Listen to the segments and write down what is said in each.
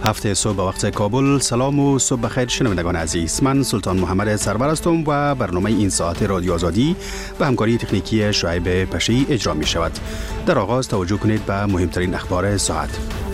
هفته صبح وقت کابل. سلام و صبح بخیر شنوندگان عزیز. من سلطان محمد سرور هستم و برنامه این ساعت رادیو آزادی به همکاری تکنیکی شعیب پشی اجرا می شود. در آغاز توجه کنید به مهمترین اخبار ساعت.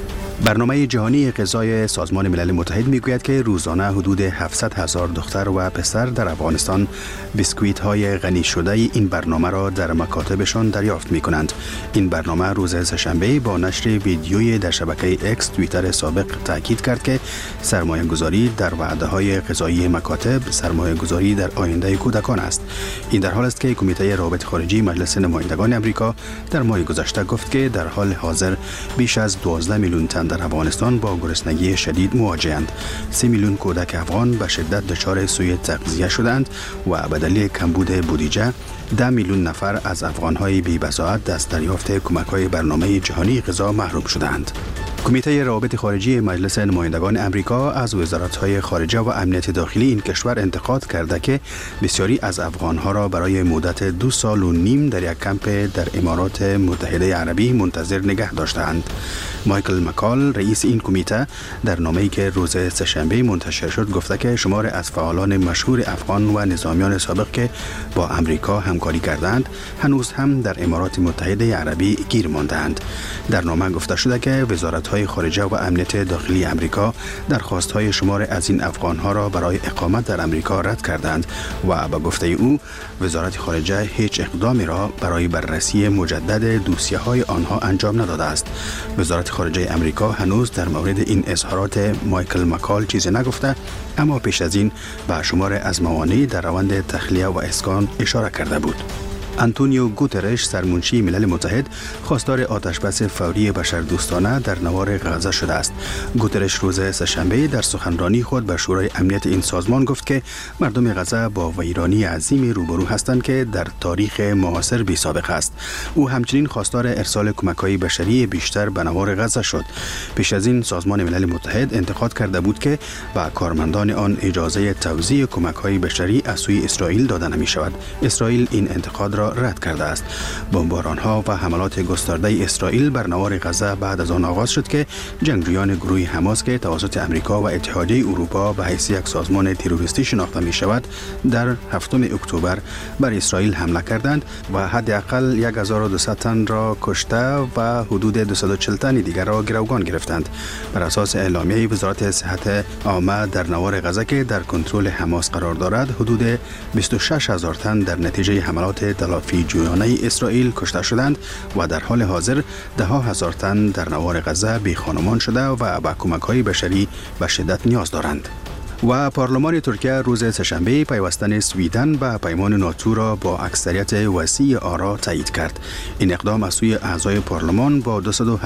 برنامه جهانی غذای سازمان ملل متحد میگوید که روزانه حدود 700,000 دختر و پسر در افغانستان بیسکویت های غنی شده این برنامه را در مکاتبشان دریافت می کنند. این برنامه روز سه‌شنبه با نشر ویدیویی در شبکه اکس توییتر سابق تاکید کرد که سرمایه گذاری در وعده های غذایی مکاتب سرمایه گذاری در آینده کودکان است. این در حال است که کمیته روابط خارجی مجلس نمایندگان آمریکا در ماه گذشته گفت که در حال حاضر بیش از 12 میلیون تن در افغانستان با گرسنگی شدید مواجه‌اند. 3 میلیون کودک افغان به شدت دچار سوء تغذیه شدند و به دلیل کمبود بودجه 10 میلیون نفر از افغان‌های بی‌بضاعت از دریافت کمک‌های برنامه جهانی غذا محروم شدند. کمیته روابط خارجی مجلس نمایندگان آمریکا از وزارت‌های خارجه و امنیت داخلی این کشور انتقاد کرده که بسیاری از افغان‌ها را برای مدت 2 سال و نیم در یک کمپ در امارات متحده عربی منتظر نگه داشتند. مایکل مکال رئیس این کمیته در نامه‌ای که روز سه‌شنبه منتشر شد گفته که شمار از فعالان مشهور افغان و نظامیان سابق که با آمریکا همکاری کردند هنوز هم در امارات متحده عربی گیر ماندند. در نامه گفته شده که وزارت‌های خارجه و امنیت داخلی آمریکا درخواست‌های شمار از این افغان‌ها را برای اقامت در آمریکا رد کردند و به گفته او وزارت خارجه هیچ اقدامی را برای بررسی مجدد دوسیه‌های آنها انجام نداده است. وزارت خارجه آمریکا هنوز در مورد این اظهارات مایکل مکال چیزی نگفته، اما پیش از این به شمار از موانع در روند تخلیه و اسکان اشاره کرده بود. آنتونیو گوترش سرمنشی ملل متحد خواستار آتشبس فوری بشردوستانه در نوار غزه شده است. گوترش روز سه‌شنبه در سخنرانی خود به شورای امنیت این سازمان گفت که مردم غزه با ویرانی عظیمی روبرو هستند که در تاریخ معاصر بی سابقه است. او همچنین خواستار ارسال کمک‌های بشری بیشتر به نوار غزه شد. پیش از این سازمان ملل متحد انتقاد کرده بود که به کارمندان آن اجازه توزیع کمک‌های بشری از سوی اسرائیل داده نمی‌شود. اسرائیل این انتقاد را رد کرده است. بمباران‌ها و حملات گسترده اسرائیل بر نوار غزه بعد از آن آغاز شد که جنگجویان گروه حماس که توسط آمریکا و اتحادیه اروپا به حیث یک سازمان تروریستی شناخته می شود در 7 اکتبر بر اسرائیل حمله کردند و حداقل 1200 تن را کشته و حدود 240 تن دیگر را گروگان گرفتند. بر اساس اعلامیه وزارت صحت عامه در نوار غزه که در کنترل حماس قرار دارد حدود 26000 تن در نتیجه حملات تلافی جویانه اسرائیل کشته شدند و در حال حاضر 10,000 تن در نوار غزه بی خانمان شده و به کمک‌های بشری به شدت نیاز دارند. و پارلمان ترکیه روز سه‌شنبه پیوستن سویدن به پیمان ناتو را با اکثریت وسیع آرا تایید کرد. این اقدام از سوی اعضای پارلمان با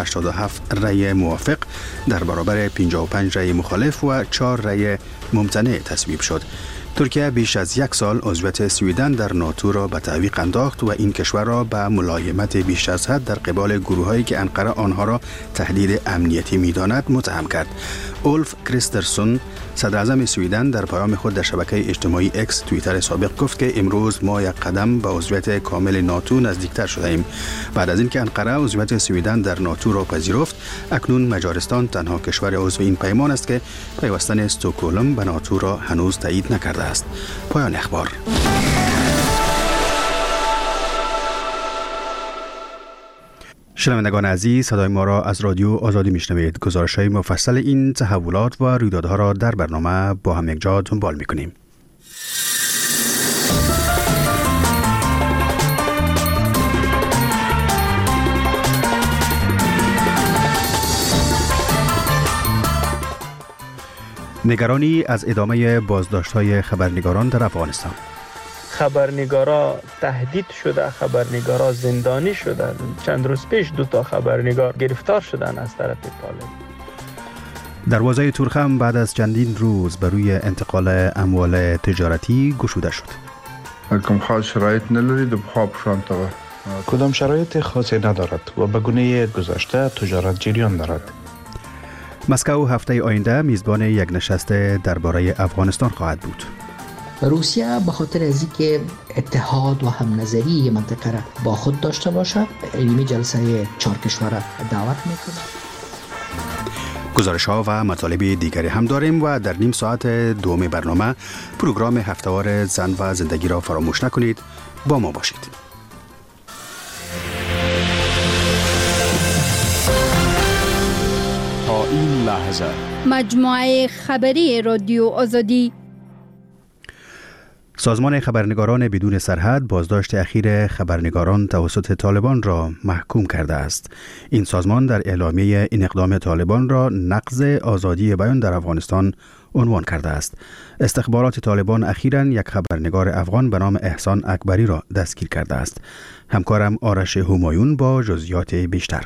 287 رأی موافق در برابر 55 رأی مخالف و 4 رأی ممتنع تصویب شد. ترکیه بیش از 1 سال عضویت سویدن در ناتو را به تعویق انداخت و این کشور را به ملایمت بیش از حد در قبال گروه‌هایی که انقره آنها را تهدید امنیتی می‌داند متهم کرد. اولف کریسترسون صدر اعظم سویدن در پیام خود در شبکه اجتماعی اکس توییتر سابق گفت که امروز ما یک قدم به عضویت کامل ناتو نزدیکتر شده ایم. بعد از اینکه انقره عضویت سویدن در ناتو را پذیرفت، اکنون مجارستان تنها کشور عضو این پیمان است که پیوستن استکهلم به ناتو را هنوز تایید نکرده است. پایان اخبار. شنوندگان عزیز، صدای ما را از رادیو آزادی میشنوید. گزارش‌های مفصل این تحولات و رویدادها را در برنامه با هم یک جا دنبال می‌کنیم. نگرانی از ادامه بازداشت‌های خبرنگاران در افغانستان. خبرنگارا تهدید شده، خبرنگارا زندانی شدن. چند روز پیش 2 خبرنگار گرفتار شدن از طرف طالب. دروازه تورخم بعد از چندین روز بر روی انتقال اموال تجارتی گشوده شد. کوم خاص شرایط ندارید بخواب شانتاغه. کدام شرایط خاصی ندارد و به گونه گذشته تجارت جریان دارد. مسکو هفته آینده میزبان یک نشست درباره افغانستان خواهد بود. روسیه به خاطر از اینکه اتحاد و هم نظری منطقه را با خود داشته باشد، علمی جلسه 4 کشور دعوت میکنه. گزارش ها و مطالب دیگری هم داریم و در نیم ساعت دوم برنامه پروگرام هفته‌وار زن و زندگی را فراموش نکنید. با ما باشید. تا این لحظه مجموعه خبری رادیو آزادی. سازمان خبرنگاران بدون سرحد بازداشت اخیر خبرنگاران توسط طالبان را محکوم کرده است. این سازمان در اعلامیه این اقدام طالبان را نقض آزادی بیان در افغانستان عنوان کرده است. استخبارات طالبان اخیراً یک خبرنگار افغان به نام احسان اکبری را دستگیر کرده است. همکارم آرش همایون با جزئیات بیشتر.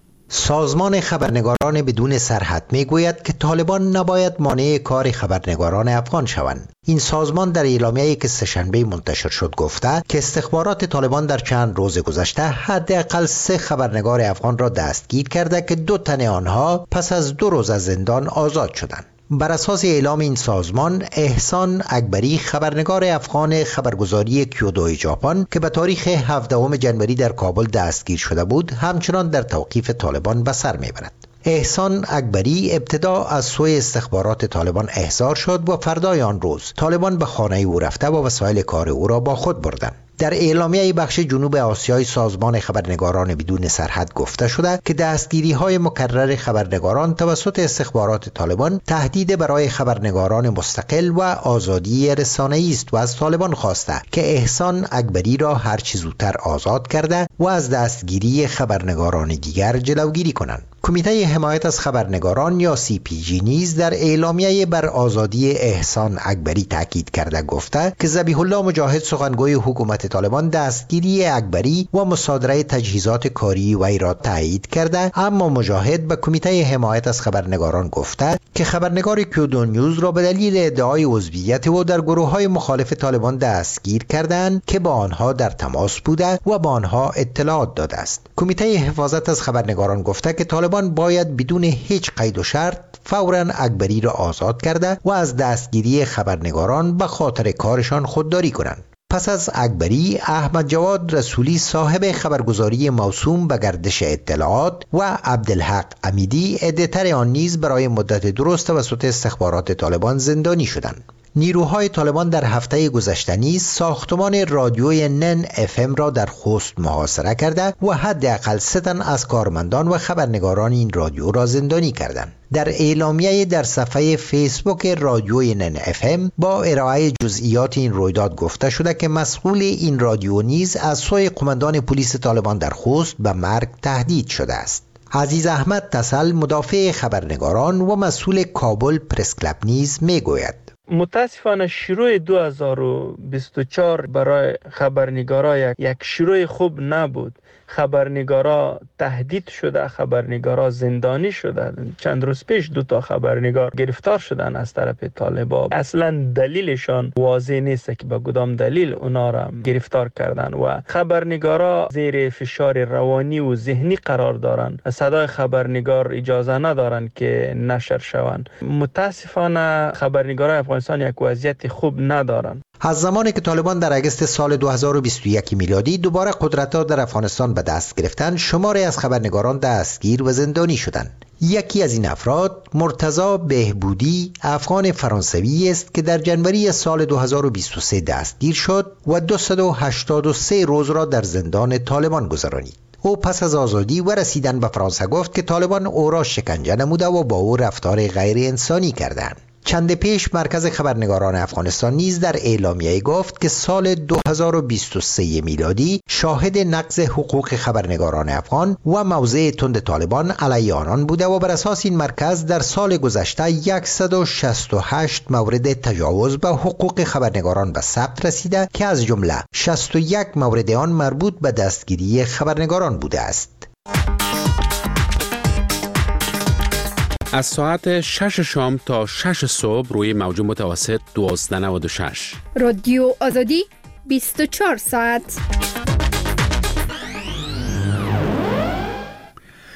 سازمان خبرنگاران بدون سرحد میگوید که طالبان نباید مانع کار خبرنگاران افغان شوند. این سازمان در اعلامیه‌ای که سه‌شنبه منتشر شد گفته که استخبارات طالبان در چند روز گذشته حداقل 3 خبرنگار افغان را دستگیر کرده که 2 تن آنها پس از 2 روز از زندان آزاد شدند. بر اساس اعلام این سازمان، احسان اکبری خبرنگار افغان خبرگزاری کیودو ژاپن که به تاریخ 17 جنوری در کابل دستگیر شده بود، همچنان در توقیف طالبان به سر میبرد. احسان اکبری ابتدا از سوی استخبارات طالبان احضار شد و فردای آن روز طالبان به خانه او رفته و وسایل کار او را با خود بردند. در اعلامیه بخش جنوب آسیای سازمان خبرنگاران بدون سرحد گفته شده که دستگیری‌های مکرر خبرنگاران توسط استخبارات طالبان تهدید برای خبرنگاران مستقل و آزادی رسانه‌ای است و از طالبان خواسته که احسان اکبری را هر چه زودتر آزاد کرده و از دستگیری خبرنگاران دیگر جلوگیری کنند. کمیته حمایت از خبرنگاران یا CPG نیز در اعلامیه بر آزادی احسان اکبری تاکید کرده گفته که ذبیح الله مجاهد سخنگوی حکومت طالبان دستگیری اکبری و مصادره تجهیزات کاری وی را تایید کرده، اما مجاهد به کمیته حمایت از خبرنگاران گفته که خبرنگار کیودو نیوز را به دلیل ادعای عضویت او در گروه‌های مخالف طالبان دستگیر کردند که با آنها در تماس بوده و با آنها اطلاعات داده است. کمیته حفاظت از خبرنگاران گفته که طالبان باید بدون هیچ قید و شرط فوراً اکبری را آزاد کرده و از دستگیری خبرنگاران به خاطر کارشان خودداری کنند. پس از اکبری، احمد جواد رسولی صاحب خبرگزاری موسوم به گردش اطلاعات و عبدالحق امیدی ادیتور آن نیز برای مدت درست توسط استخبارات طالبان زندانی شدند. نیروهای طالبان در هفته گذشته نیز ساختمان رادیوی نن FM را در خوست محاصره کرده و حداقل 3 تن از کارمندان و خبرنگاران این رادیو را زندانی کردند. در اعلامیه در صفحه فیسبوک رادیوی نن FM با ارائه جزئیات این رویداد گفته شده که مسئول این رادیو نیز از سوی قماندان پلیس طالبان در خوست به مرگ تهدید شده است. عزیز احمد تسل مدافع خبرنگاران و مسئول کابل پرس کلاب نیز میگوید متاسفانه شروع 2024 برای خبرنگارا یک شروع خوب نبود. خبرنگارا تهدید شده، خبرنگارا زندانی شده. چند روز پیش 2 خبرنگار گرفتار شدن از طرف طالبان. اصلا دلیلشان واضح نیست که به کدام دلیل اونا را گرفتار کردن و خبرنگارا زیر فشار روانی و ذهنی قرار دارن. صدای خبرنگار اجازه ندارن که نشر شوند. متاسفانه خبرنگارای افغانستان یک وضعیت خوب ندارن. از زمانی که طالبان در اگست سال 2021 میلادی دوباره قدرت را در افغانستان به دست گرفتند، شماری از خبرنگاران دستگیر و زندانی شدند. یکی از این افراد مرتضی بهبودی افغان فرانسوی است که در جنوری سال 2023 دستگیر شد و 283 روز را در زندان طالبان گذرانید. او پس از آزادی و رسیدن به فرانسه گفت که طالبان او را شکنجه نموده و با او رفتار غیر انسانی کردند. چند پیش مرکز خبرنگاران افغانستان نیز در اعلامیه گفت که سال 2023 میلادی شاهد نقض حقوق خبرنگاران افغان و موضع تند طالبان علیه آنان بوده و بر اساس این مرکز در سال گذشته 168 مورد تجاوز به حقوق خبرنگاران به ثبت رسیده که از جمله 61 مورد آن مربوط به دستگیری خبرنگاران بوده است. از ساعت 6 شام تا 6 صبح روی موج متوسط 1296 رادیو آزادی 24 ساعت.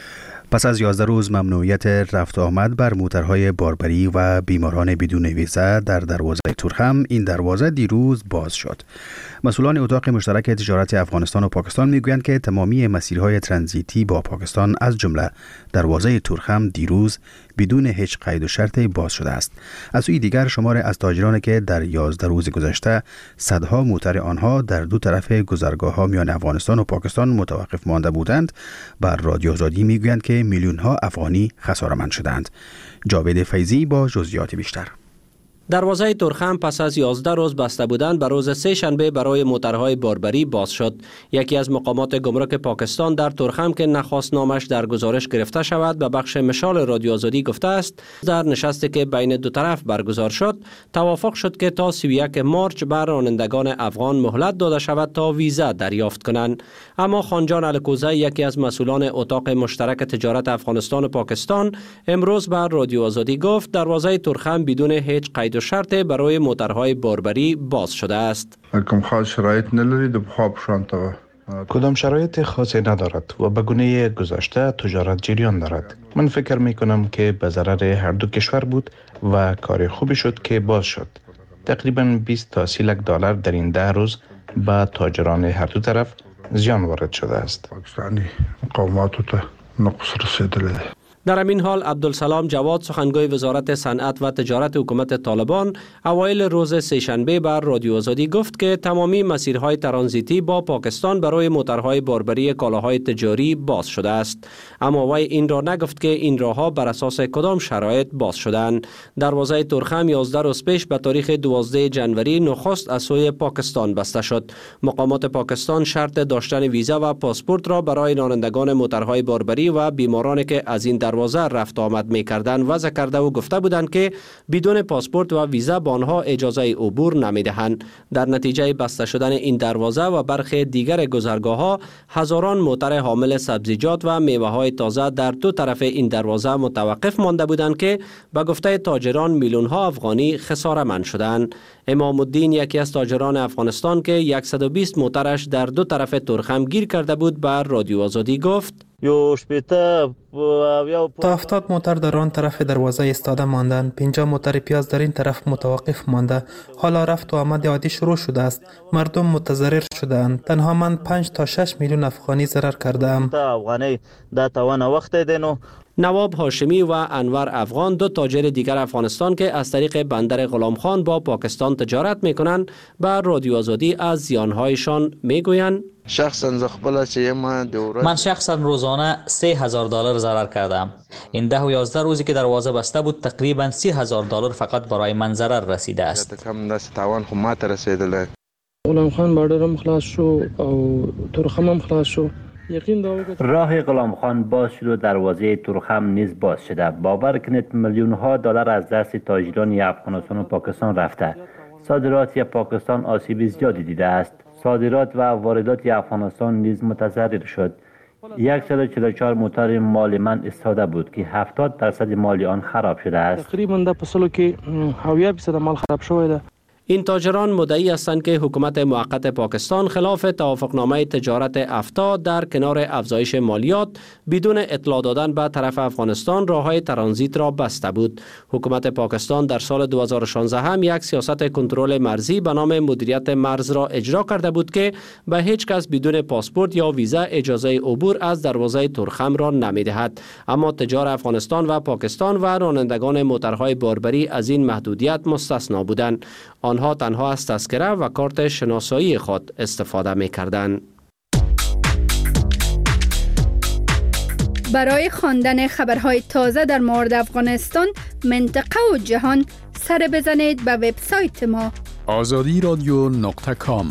پس از 11 روز ممنوعیت رفت آمد بر موترهای باربری و بیماران بدون ویزا در دروازه تورخم، این دروازه دیروز باز شد. مسئولان اتاق مشترک تجارت افغانستان و پاکستان میگویند که تمامی مسیرهای ترانزیتی با پاکستان از جمله دروازه تورخم دیروز بدون هیچ قید و شرط باز شده است. از سوی دیگر شمار از تاجرانی که در 11 روز گذشته صدها موتر آنها در دو طرف گذرگاه‌ها میان افغانستان و پاکستان متوقف مانده بودند، بر رادیو آزادی میگویند که میلیون‌ها افغانی خساره‌مند شدند. جاوید فیضی با جزئیات بیشتر. دروازه تورخم پس از 11 روز بسته بودن به روز سه شنبه برای موترهای باربری باز شد. یکی از مقامات گمرک پاکستان در تورخم که نخواست نامش در گزارش گرفته شود به بخش مشال رادیو آزادی گفته است در نشستی که بین دو طرف برگزار شد توافق شد که تا 31 مارچ بر رانندگان افغان مهلت داده شود تا ویزا دریافت کنند. اما خانجان الکوزه یکی از مسئولان اتاق مشترک تجارت افغانستان و پاکستان امروز بر رادیو آزادی گفت دروازه تورخم بدون هیچ قید و شرط برای موترهای باربری باز شده است. کوم خاص شرایط ندارید و بخواب شانتا کدام شرایط خاصی ندارد و به گونه گذشته تجارت جریان دارد. من فکر می کنم که به ضرر هر دو کشور بود و کار خوبی شد که باز شد. تقریبا 20 تا 30 لک دلار در این 10 روز به تاجران هر دو طرف زیان وارد شده است. پاکستانی مقاماتو ته نقص رسیدلی. در همین حال عبدالسلام جواد سخنگوی وزارت صنعت و تجارت حکومت طالبان اوایل روز سه‌شنبه بر رادیو آزادی گفت که تمامی مسیرهای ترانزیتی با پاکستان برای موترهای باربری کالاهای تجاری باز شده است. اما وی این را نگفت که این راهها بر اساس کدام شرایط باز شدند. دروازه تورخم 11 روز پیش به تاریخ 12 جنوری نخست از سوی پاکستان بسته شد. مقامات پاکستان شرط داشتن ویزا و پاسپورت را برای رانندگان موترهای باربری و بیمارانی که از این دروازه رفت آمد می‌کردند وضع کرده و گفته بودند که بدون پاسپورت و ویزا به آنها اجازه عبور نمی‌دهند. در نتیجه بسته شدن این دروازه و برخی دیگر گذرگاه‌ها هزاران موتر حامل سبزیجات و میوه‌های تازه در دو طرف این دروازه متوقف مانده بودند که به گفته تاجران میلیون‌ها افغانی خساره‌مند شدند. امام الدین یکی از تاجران افغانستان که 120 موترش در دو طرف تورخم گیر کرده بود بر رادیو آزادی گفت تا 70 موتر در آن طرف دروازه ایستاده ماندند. 50 موتر پیاز در این طرف متوقف مانده. حالا رفت و آمد عادی شروع شده است. مردم متضرر شدند. تنها من 5 تا 6 میلیون افغانی ضرر کردم. نواب هاشمی و انور افغان دو تاجر دیگر افغانستان که از طریق بندر غلام خان با پاکستان تجارت میکنند بر رادیو آزادی از زیانهایشان میگویند من شخصا روزانه $3,000 ضرر کردم. این 10 و 11 روزی که دروازه بسته بود تقریبا $30,000 فقط برای من ضرر رسیده است. غلام خان بادرم خلاص شو او تورخم هم خلاص شو. راه غلام خان باز شد و دروازه تورخم نیز باز شده. باور کنید میلیون ها دلار از دست تاجران افغانستان و پاکستان رفته. صادرات پاکستان آسیب زیادی دیده است. صادرات و واردات افغانستان نیز متضرر شد. 144 موتر مال من استاده بود که 70% مال آن خراب شده است. تقریبا در فصلو که 70% مال خراب شده. این تاجران مدعی هستند که حکومت موقت پاکستان خلاف توافقنامه تجارت افتا در کنار افزایش مالیات بدون اطلاع دادن به طرف افغانستان راههای ترانزیت را بسته بود. حکومت پاکستان در سال 2016 هم یک سیاست کنترل مرزی به نام مدیریت مرز را اجرا کرده بود که به هیچ کس بدون پاسپورت یا ویزا اجازه عبور از دروازه تورخم را نمی‌دهد. اما تجار افغانستان و پاکستان و رانندگان موترهای باربری از این محدودیت مستثنا بودند. آنها تنها از تذکره و کارت شناسایی خود استفاده می‌کردند. برای خواندن خبرهای تازه در مورد افغانستان، منطقه و جهان سر بزنید به وبسایت ما azadi.com.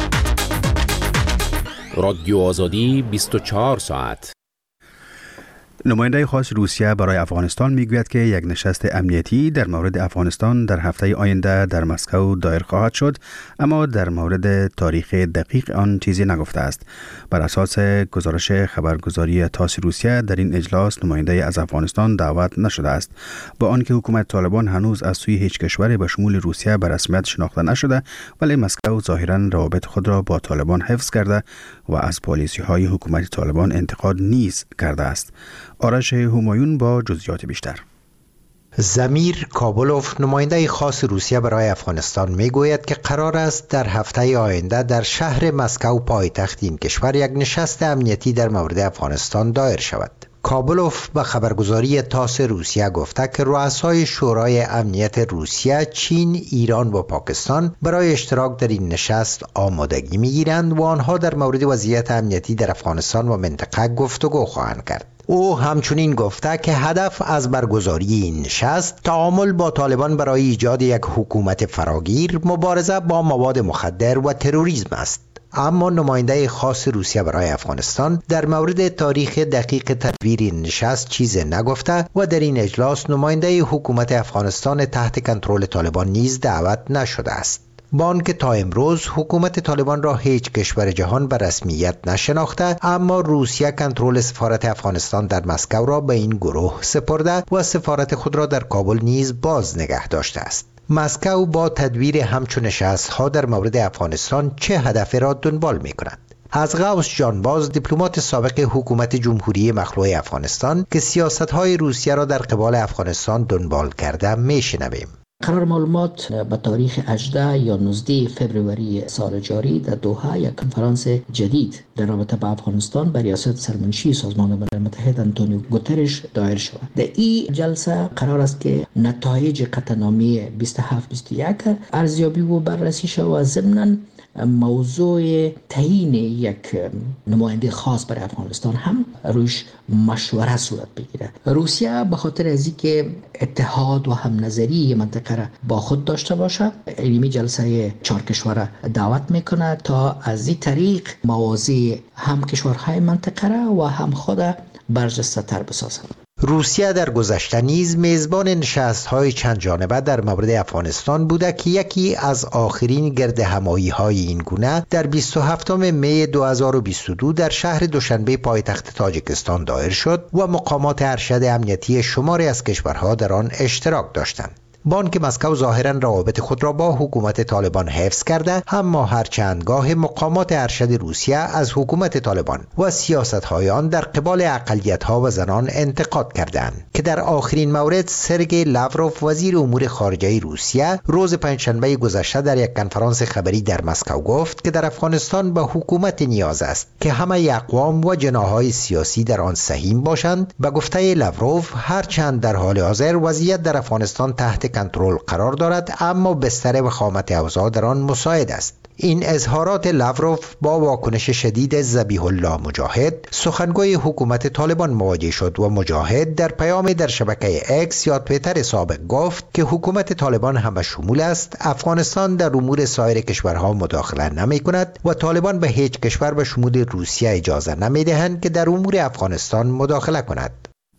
رادیو آزادی 24 ساعت. نماینده خاص روسیه برای افغانستان میگوید که یک نشست امنیتی در مورد افغانستان در هفته آینده در مسکو دایر خواهد شد، اما در مورد تاریخ دقیق آن چیزی نگفته است. بر اساس گزارش خبرگزاری تاس روسیه در این اجلاس نماینده از افغانستان دعوت نشده است، با آنکه حکومت طالبان هنوز از سوی هیچ کشور به شمول روسیه به رسمیت شناخته نشده، ولی مسکو ظاهرا روابط خود را با طالبان حفظ کرده و از پالیسی‌های حکومت طالبان انتقاد نیز کرده است. آرش همایون با جزئیات بیشتر. زمیر کابلوف نماینده خاص روسیه برای افغانستان میگوید که قرار است در هفته آینده در شهر مسکو پایتخت این کشور یک نشست امنیتی در مورد افغانستان دایر شود. کابلوف به خبرگزاری تاس روسیه گفته که رؤسای شورای امنیت روسیه، چین، ایران و پاکستان برای اشتراک در این نشست آمادگی میگیرند و آنها در مورد وضعیت امنیتی در افغانستان و منطقه گفتگو خواهند کرد. او همچنین گفته که هدف از برگزاری این نشست تعامل با طالبان برای ایجاد یک حکومت فراگیر، مبارزه با مواد مخدر و تروریسم است. اما نماینده خاص روسیه برای افغانستان در مورد تاریخ دقیق تدبیر این نشست چیز نگفته و در این اجلاس نماینده حکومت افغانستان تحت کنترل طالبان نیز دعوت نشده است. با آنکه تا امروز حکومت طالبان را هیچ کشور جهان به رسمیت نشناخته، اما روسیه کنترل سفارت افغانستان در مسکو را به این گروه سپرده و سفارت خود را در کابل نیز باز نگه داشته است. مسکو با تدبیر همچون نشست‌ها در مورد افغانستان چه هدفی را دنبال می‌کند؟ از غوث جانباز، دیپلمات سابق حکومت جمهوری مخلوع افغانستان که سیاست‌های روسیه را در قبال افغانستان دنبال کرده میشنویم. قرار معلومات به تاریخ 18 یا 19 فوریه سال جاری در دوحه یک کنفرانس جدید در رابطه با افغانستان به ریاست سرمنشی سازمان ملل متحد انتونیو گوترش دایر شود. در این جلسه قرار است که نتایج قطعنامه 27-21 ارزیابی و بررسی شود و ضمناً موضوع تعیین یک نماینده خاص برای افغانستان هم روش مشوره صورت بگیره. روسیه به خاطر از اینکه اتحاد و هم نظری منطقه را با خود داشته باشه، علمی جلسه 4 کشور دعوت میکنه تا از این طریق موازی هم کشورهای منطقه را و هم خود برجسته تر بسازه. روسیه در گذشته نیز میزبان نشست‌های چند جانبه در مورد افغانستان بوده که یکی از آخرین گرد همایی‌های این گونه در 27 می 2022 در شهر دوشنبه پایتخت تاجیکستان دایر شد و مقامات ارشد امنیتی شماری از کشورها در آن اشتراک داشتند. با آنکه مسکو ظاهراً روابط خود را با حکومت طالبان حفظ کرده، اما هر چندگاه مقامات ارشد روسیه از حکومت طالبان و سیاست‌های آن در قبال اقلیت‌ها و زنان انتقاد کردند که در آخرین مورد سرگئی لاوروف وزیر امور خارجه روسیه روز پنجشنبه گذشته در یک کنفرانس خبری در مسکو گفت که در افغانستان به حکومت نیاز است که همه اقوام و جناح‌های سیاسی در آن سهیم باشند. به گفته لاوروف، هرچند در حال حاضر وضعیت در افغانستان تحت کنترل قرار دارد، اما بستر وخامت اوضاع در آن مساعد است. این اظهارات لاوروف با واکنش شدید ذبیح الله مجاهد، سخنگوی حکومت طالبان مواجه شد و مجاهد در پیامی در شبکه اکس یا توییتر سابق گفت که حکومت طالبان همه شمول است، افغانستان در امور سایر کشورها مداخله نمی کند و طالبان به هیچ کشور به شمول روسیه اجازه نمی دهند که در امور افغانستان مداخله کند.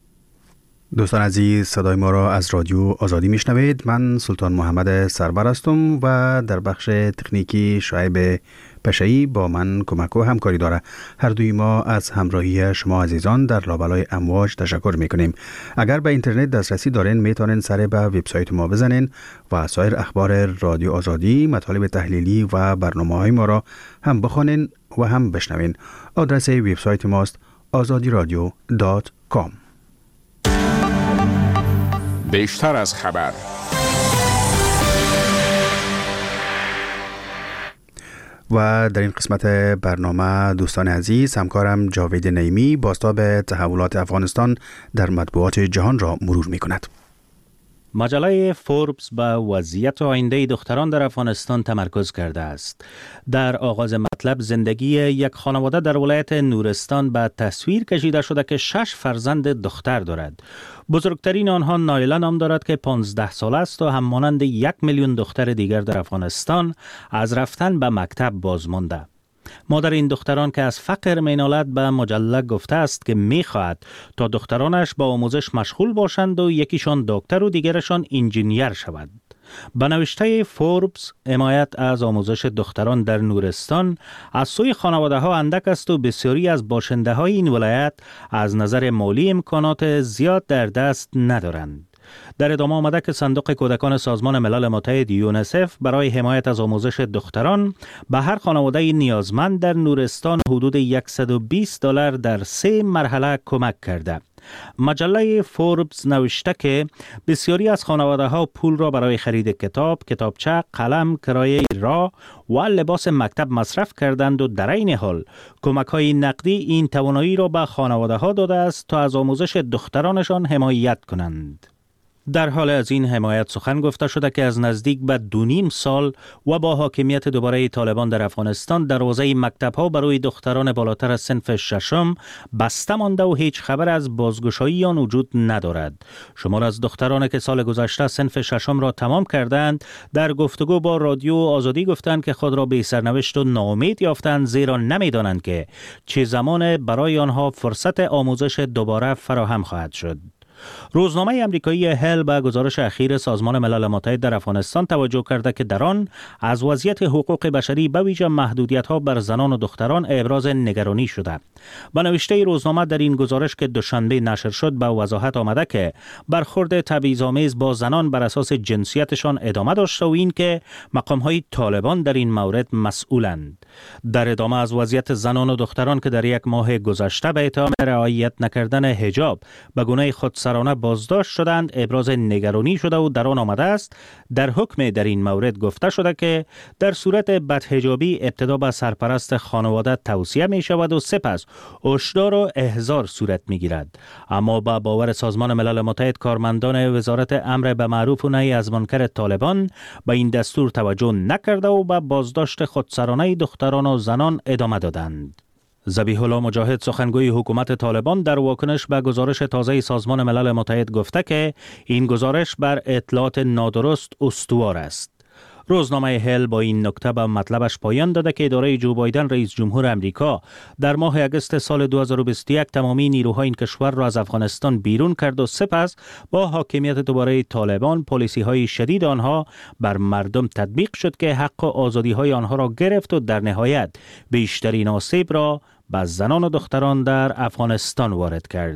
دوستان عزیز، صدای ما را از رادیو آزادی میشنوید. من سلطان محمد سرور هستم و در بخش تکنیکی شعیب پشایی با من کمک و همکاری داره. هر دوی ما از همراهی شما عزیزان در لابلای امواج تشکر میکنیم. اگر به اینترنت دسترسی دارین میتونین سر به وبسایت ما بزنین و سایر اخبار رادیو آزادی، مطالب تحلیلی و برنامه‌های ما را هم بخوانین و هم بشنوین. آدرس وبسایت ماست azadiradio.com. بیشتر از خبر. و در این قسمت برنامه دوستان عزیز، همکارم جاوید نعیمی بازتاب تحولات افغانستان در مطبوعات جهان را مرور می کند. مجله فوربس به وضعیت آینده دختران در افغانستان تمرکز کرده است. در آغاز مطلب زندگی یک خانواده در ولایت نورستان به تصویر کشیده شده که 6 فرزند دختر دارد. بزرگترین آنها نایلا نام دارد که 15 ساله است و هم مانند 1 میلیون دختر دیگر در افغانستان از رفتن به مکتب باز مانده. مادر این دختران که از فقر مینالد به مجله گفته است که می‌خواهد تا دخترانش با آموزش مشغول باشند و یکیشان دکتر و دیگرشان انجینیر شود. به نوشته فوربس، حمایت از آموزش دختران در نورستان از سوی خانواده ها اندک است و بسیاری از باشنده های این ولایت از نظر مالی امکانات زیاد در دست ندارند. در ادامه آمده که صندوق کودکان سازمان ملل متحد یونیسف برای حمایت از آموزش دختران به هر خانواده نیازمند در نورستان حدود $120 در 3 مرحله کمک کرده. مجله فوربس نوشته که بسیاری از خانواده ها پول را برای خرید کتاب، کتابچه، قلم، کرایه راه و لباس مکتب مصرف کردند و در این حال کمک های نقدی این توانایی را به خانواده ها داده است تا از آموزش دخترانشان حمایت کنند. در حال از این حمایت سخن گفته شده که از نزدیک به 2.5 سال و با حاکمیت دوباره طالبان در افغانستان دروازه مکتب‌ها برای دختران بالاتر از صنف 6 بسته مانده و هیچ خبر از بازگشایی آن وجود ندارد. شمار از دختران که سال گذشته صنف 6 را تمام کردند در گفتگو با رادیو آزادی گفتند که خود را به سرنوشت و ناامید یافتند، زیرا نمی‌دانند که چه زمان برای آنها فرصت آموزش دوباره فراهم خواهد شد. روزنامه امریکایی هل به گزارش اخیر سازمان ملل متحد در افغانستان توجه کرده که در آن از وضعیت حقوق بشری به ویژه محدودیت‌ها بر زنان و دختران ابراز نگرانی شده. به نوشته روزنامه در این گزارش که دوشنبه نشر شد به وضاحت آمده که برخورد تبعیض‌آمیز با زنان بر اساس جنسیتشان ادامه داشته و این که مقام‌های طالبان در این مورد مسئولند. در ادامه از وضعیت زنان و دختران که در یک ماه گذشته به اتهام رعایت نکردن حجاب به گونه خودسرانه بازداشت شدند ابراز نگرانی شده و در آن آمده است در حکم در این مورد گفته شده که در صورت بدحجابی ابتدا به سرپرست خانواده توصیه می شود و سپس هشدار و احضار صورت می گیرد. اما با باور سازمان ملل متحد کارمندان وزارت امر به معروف و نهی از منکر طالبان به این دستور توجه نکرده و به بازداشت خودسرانه دختران و زنان ادامه دادند. ذبیح الله مجاهد سخنگوی حکومت طالبان در واکنش به گزارش تازه سازمان ملل متحد گفته که این گزارش بر اطلاعات نادرست استوار است. روزنامه هل با این نکته به مطلبش پایان داده که اداره جو بایدن رئیس جمهور امریکا در ماه اگست سال 2021 تمامی نیروهای این کشور را از افغانستان بیرون کرد و سپس با حاکمیت دوباره طالبان پالیسی های شدید آنها بر مردم تطبیق شد که حق و آزادی های آنها را گرفت و در نهایت بیشترین آسیب را به زنان و دختران در افغانستان وارد کرد.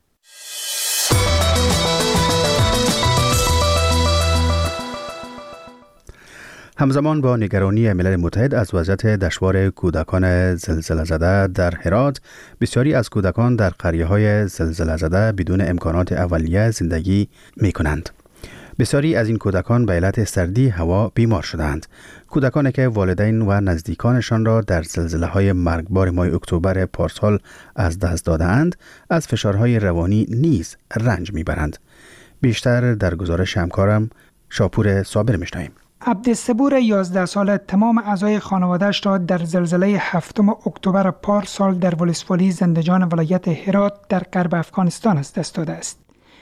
همزمان با نگرانی ملل متحد از وضعیت دشوار کودکان زلزله زده در هرات، بسیاری از کودکان در قریه‌های زلزله زده بدون امکانات اولیه زندگی می‌کنند. بسیاری از این کودکان به علت سردی هوا بیمار شدند. کودکانی که والدین و نزدیکانشان را در زلزله‌های مرگبار ماه اکتبر پارسال از دست داده‌اند، از فشارهای روانی نیز رنج می‌برند. بیشتر در گزارش همکارم شاپور صابر می‌شنویم. عبدالصبور 11 ساله تمام اعضای خانواده‌اش را در زلزله 7 اکتبر پارسال در ولسوالی زندجان ولایت هرات در غرب افغانستان از دست داده است.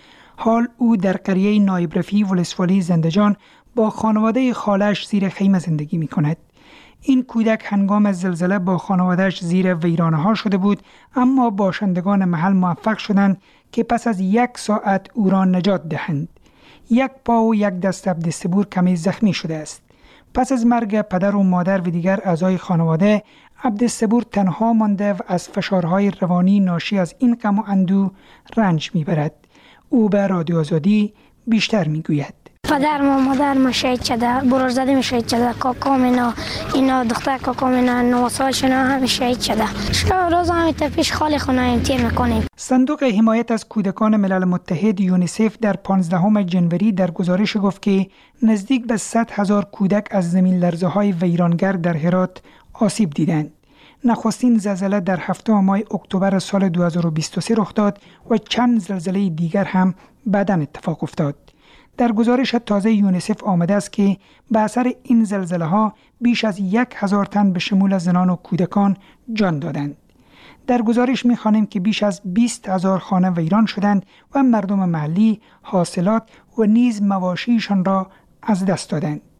حال او در قریه نایب رفیع ولسوالی زندجان با خانواده خالش زیر خیمه زندگی می کند. این کودک هنگام زلزله با خانواده‌اش زیر ویرانه ها شده بود، اما باشندگان محل موفق شدند که پس از 1 ساعت او را نجات دهند. 1 پا و 1 دست عبدالصبور کمی زخمی شده است. پس از مرگ پدر و مادر و دیگر اعضای خانواده، عبدالصبور تنها مانده و از فشارهای روانی ناشی از این غم و اندوه رنج میبرد. او به رادیو آزادی بیشتر میگوید. پدر و مادر شهید شده، برادرزاده شهید شده، کاکام اینا دختر کاکام 9 سالشون هم شهید شده. روز هم پیش خاله خونه امتحان میکنیم. صندوق حمایت از کودکان ملل متحد یونیسف در 15 جنوری در گزارش گفت که نزدیک به 100,000 کودک از زمین لرزه‌های ویرانگر در هرات آسیب دیدند. نخستین زلزله در 7 ماه اکتبر سال 2023 رخ داد و چند زلزله دیگر هم بعداً اتفاق افتاد. در گزارش تازه یونیسف آمده است که به اثر این زلزله ها بیش از 1,000 تن به شمول زنان و کودکان جان دادند. در گزارش می‌خوانیم که بیش از 20,000 خانه ویران شدند و مردم محلی حاصلات و نیز مواشیشان را از دست دادند.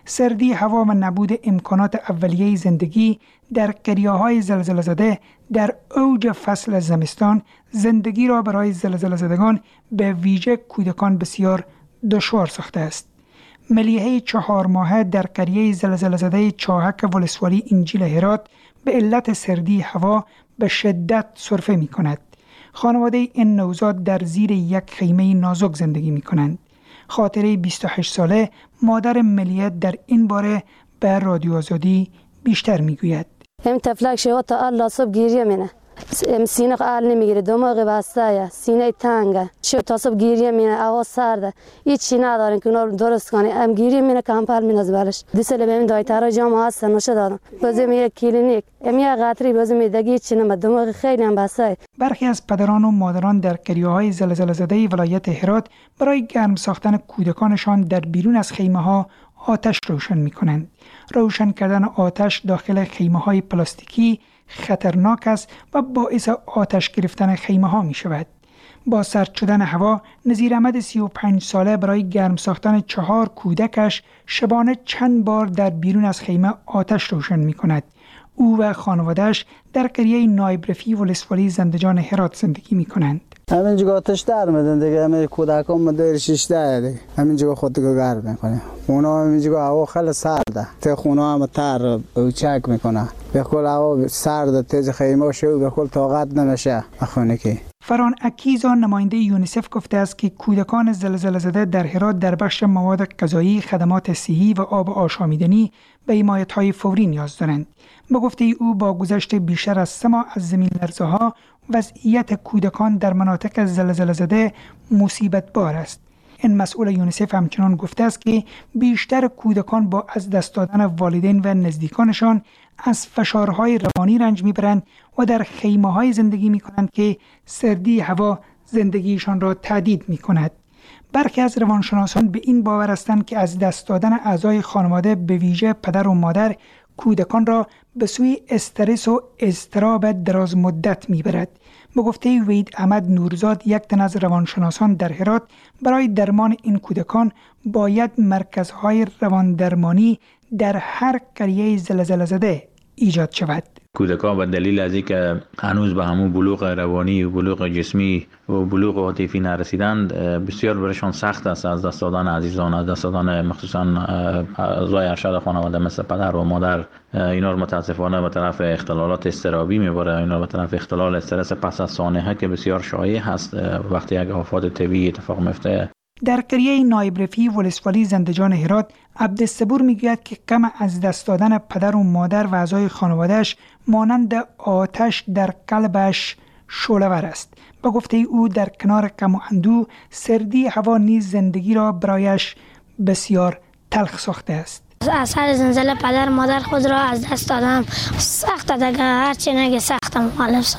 سردی هوا و نبود امکانات اولیه زندگی در قریه‌های زلزله زده در اوج فصل زمستان زندگی را برای زلزله زدگان به ویژه کودکان بسیار دشوار ساخته است. ملیحه 4 ماهه در قریه زلزله زده چاهک ولسوالی انجیل هرات به علت سردی هوا به شدت سرفه می کند. خانواده این نوزاد در زیر یک خیمه نازک زندگی می کنند. خاطره 28 ساله مادر ملیحه در این باره به رادیو آزادی بیشتر می گوید. این تفلک شما تا الله صبح گیریه مینه. سینه قال نمیگیره، دماغ بسته، سینه تنگه، شب تا صبح گیریه مینه، هوا سرده، هیچی ندارن که اونا رو درست کنی. ام گیریه مینه کمپل مینه از برش. دیسل بهم دایترا جام هست نوشه دادم. بازم یک کلینیک، ام یک قطری بازم دیگه هیچی نمیده، دماغ خیلی هم بسته. برخی از پدران و مادران در قریه‌های زلزله زده ولایت هرات برای گرم ساختن کودکانشان در بیرون از خیمه‌ها آتش روشن می‌کنند. روشن کردن آتش داخل خیمه‌های پلاستیکی خطرناک است و باعث آتش گرفتن خیمه ها می شود. با سرد شدن هوا، نظیر احمد 35 ساله برای گرم ساختن 4 کودکش شبانه چند بار در بیرون از خیمه آتش روشن می کند. او و خانواده‌اش در قریه نایب رفیع ولسوالی زندجان هرات زندگی می کنند. همینجا آتش در میدن دیگه، همین کودکان مدیر 16 دیگه همینجا خودگو گرم میکنه. اونا همینجا هوا خیلی سرده، ته خونه هم تر چک میکنه. به کل هوا سرده، تیز خیمه شو به کل طاقت نمیشه اخونه که. فران عکیزان نماینده یونیسف گفته است که کودکان زلزله زده در هرات در بخش مواد غذایی، خدمات صحی و آب آشامیدنی به حمایت‌های فوری نیاز دارند. به گفته او با گذشت بیشتر از 3 ماه از زمین لرزه‌ها وضعیت کودکان در مناطق زلزله زده مصیبت بار است. این مسئول یونیسف همچنان گفته است که بیشتر کودکان با از دست دادن والدین و نزدیکانشان از فشارهای روانی رنج میبرند و در خیمه‌های زندگی میکنند که سردی هوا زندگیشان را تهدید میکند. برخی از روانشناسان به این باور هستند که از دست دادن اعضای خانواده به ویژه پدر و مادر کودکان را به سوی استرس و اضطراب دراز مدت میبرد. به گفته وحید احمد نورزاد، یک تن از روانشناسان در هرات، برای درمان این کودکان باید مرکزهای رواندرمانی در هر قریه زلزله زده ایجاد شود. کودکان به دلیل از اینکه هنوز به همون بلوغ روانی و بلوغ جسمی و بلوغ عاطفی نرسیدند، بسیار برشان سخت است از دست دادن عزیزان، از دست دادن مخصوصا اعضای ارشد خانواده مثل پدر و مادر. اینا رو متاسفانه به طرف اختلالات اضطرابی میبره، اینا به طرف اختلال استرس پس از سانحه که بسیار شایع هست وقتی یک آفات طبیعی اتفاق میفته. در قریه نایب رفیع ولسوالی زندجان هرات، عبدالصبور میگوید که غم از دست دادن پدر و مادر و اعضای خانواده‌اش مانند آتش در قلبش شعله‌ور است. با گفته او در کنار غم و اندوه، سردی هوا نیز زندگی را برایش بسیار تلخ ساخته است. اثر زلزله پدر مادر خود را از دست دادم. سخت دیگه، هرچی نگه سختم مخالف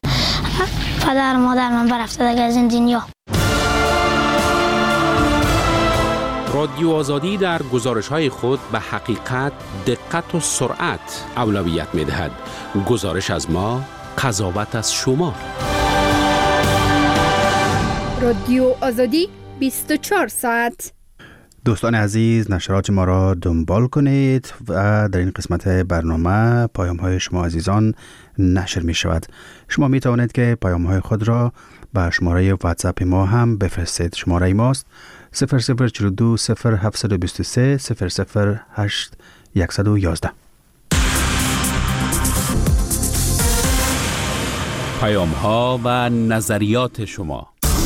پدر مادر من برفته دیگه از این دنیا. رادیو آزادی در گزارش‌های خود به حقیقت، دقت و سرعت اولویت می‌دهد. گزارش از ما، قضاوت از شما. رادیو آزادی 24 ساعت. دوستان عزیز، نشرات ما را دنبال کنید و در این قسمت برنامه پیام‌های شما عزیزان نشر می شود. شما می توانید که پیام‌های خود را به شماره واتساپ ما هم بفرستید. شماره ماست 0042 0723 008 111. پیام‌ها و نظریات شما.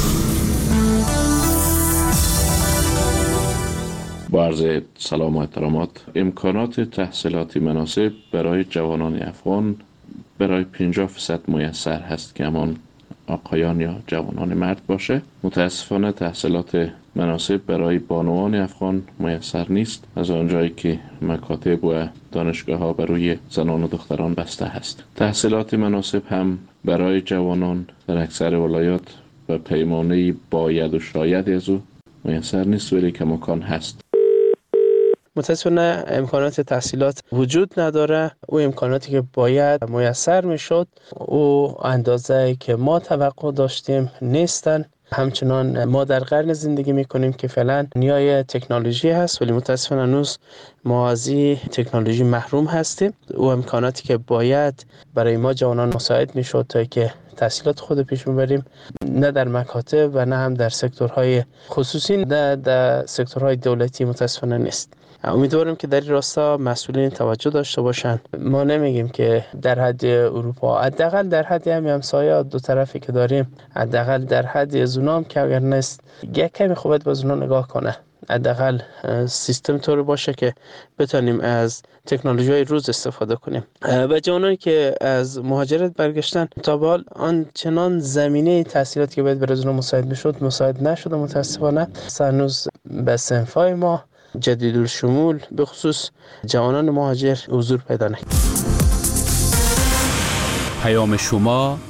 با عرض سلام و احترامات، امکانات تحصیلاتی مناسب برای جوانان افغان برای 50% میسر هست که همان آقایان یا جوانان مرد باشه. متاسفانه تحصیلات مناسب برای بانوان افغان میسر نیست، از آنجایی که مکاتب و دانشگاه ها بر روی زنان و دختران بسته هست. تحصیلات مناسب هم برای جوانان در اکثر ولایات و پیمانه باید و شاید از او میسر نیست، ولی کماکان هست. متاسفانه امکانات تحصیلات وجود نداره. او امکاناتی که باید میسر میشد او اندازه که ما توقع داشتیم نیستن. همچنان ما در قرن زندگی میکنیم که فعلا نیای تکنولوژی هست، ولی متاسفانه هنوز ما از تکنولوژی محروم هستیم. او امکاناتی که باید برای ما جوانان مساعد میشد تا که تحصیلات خود پیش میبریم، نه در مکاتب و نه هم در سکتورهای خصوصی، نه در سکتورهای دولتی متاسفانه نیست. امیدوارم که در این راستا مسئولین توجه داشته باشند. ما نمیگیم که در حد اروپا، حداقل در حد همسایه دو طرفی که داریم، حداقل در حد از اونام که اگر نیست یک کمی خوبت باز اونا نگاه کنه. حداقل سیستم طور باشه که بتونیم از تکنولوژی های روز استفاده کنیم. و جوانانی که از مهاجرت برگشتن تا به حال آنچنان زمینه تحصیلاتی که باید برای اونها مساعد میشد مساعد نشده متاسفانه. هنوز به صنفای ما جدید الشمول به خصوص جوانان مهاجر حضور پیدا نکرد. پیام شما